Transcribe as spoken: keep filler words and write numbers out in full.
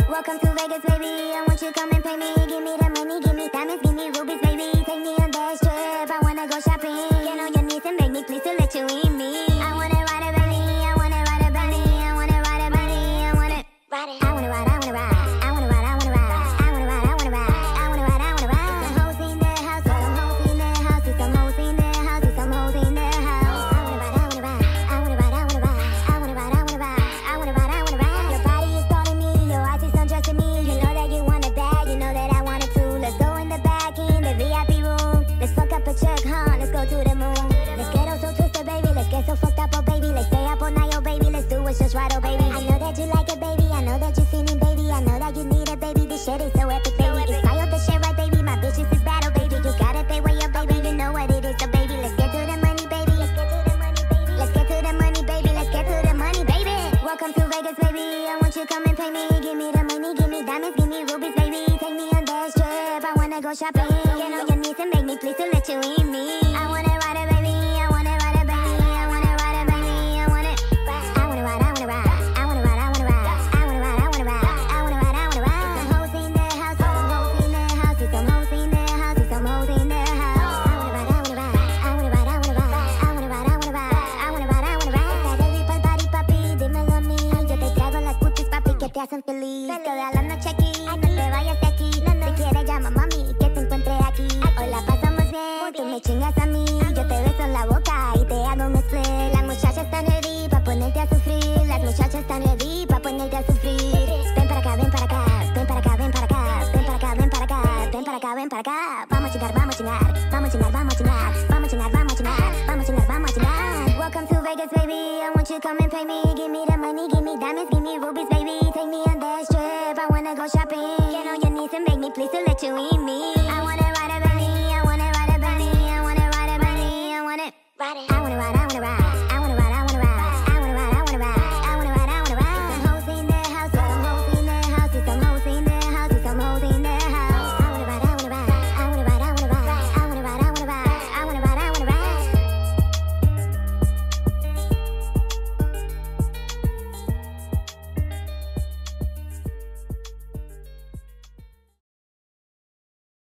Welcome to Vegas, baby. I want you come and pay me. Give me the money, give me diamonds, give me rubies, baby. Take me on that trip. I wanna go shopping. Get on your knees and beg me, please, to let you in me. I wanna ride a baby. I wanna ride a baby. I wanna ride a baby. I wanna ride it. I wanna ride. I wanna ride. I wanna ride. I wanna ride. I wanna ride. I wanna ride. I wanna ride. I wanna ride. Some hoes in the house. Some hoes in the house. Some hoes in the house. Some hoes in the house. I wanna ride. I wanna ride. I wanna ride. I wanna ride. I wanna ride. I wanna ride. I wanna ride. I wanna ride. Your body is calling me. Your eyes is undressing me. You know that you want it bad. You know that I want it too. Let's go in the back in the V I P room. Let's fuck up a check, huh? Let's go to the moon. Let's get all so twisted, baby. Let's get so fucked up, oh baby. Let's stay up all night, oh baby. Let's do what's just right, oh baby. I know that you like it, baby. I know that you're feeling, baby. I know that you need it, baby. This shit is so epic, baby. It's style the shit, right, baby. My bitches is bad, oh baby. You got it, they way up, baby. You know what it is, so baby. Let's get to the money, baby. Let's get to the money, baby. Let's get to the money, baby. Let's get to the money, baby. Welcome to Vegas, baby. I want you come and pay me. Give me the money, give me diamonds, give me rubies, baby. Take me on that trip. I wanna go shopping. Get on your knees and beg me, please, to let you in me. I wanna ride a baby. I wanna ride a baby. I wanna ride a baby. I wanna I wanna ride. I wanna ride. I wanna ride. I wanna ride. I wanna ride. I wanna ride. I wanna ride. I wanna ride. Some hoes in the house. Some hoes in the house. Some hoes in the house. Some hoes in the house. I wanna ride. I wanna ride. I wanna ride. I wanna ride. I wanna ride. I wanna ride. I wanna ride. I wanna ride. Está ready pa'l party, papi. Dímelo a mí. Yo te traigo las putis, papi, que te hacen feliz. Toda la noche aquí. No te vayas de aquí. Si quieres llama mami, que te encuentre aquí. Hoy la pasamos bien. Tú me chingas a mí. Yo te beso en la boca y te hago un split. Las muchachas están ready pa' ponerte a sufrir. Las muchachas están ready pa' ponerte a sufrir. Ven para acá, ven para acá. Ven para acá, ven para acá. Ven para acá, ven para acá. Ven para acá, ven para acá. Vamos a chingar, vamos a chingar. Vamos a chingar, vamos a chingar. Vamos a chingar, vamos a chingar. Vamos a chingar, vamos a chingar. Welcome to Vegas, baby. I want you come and pay me.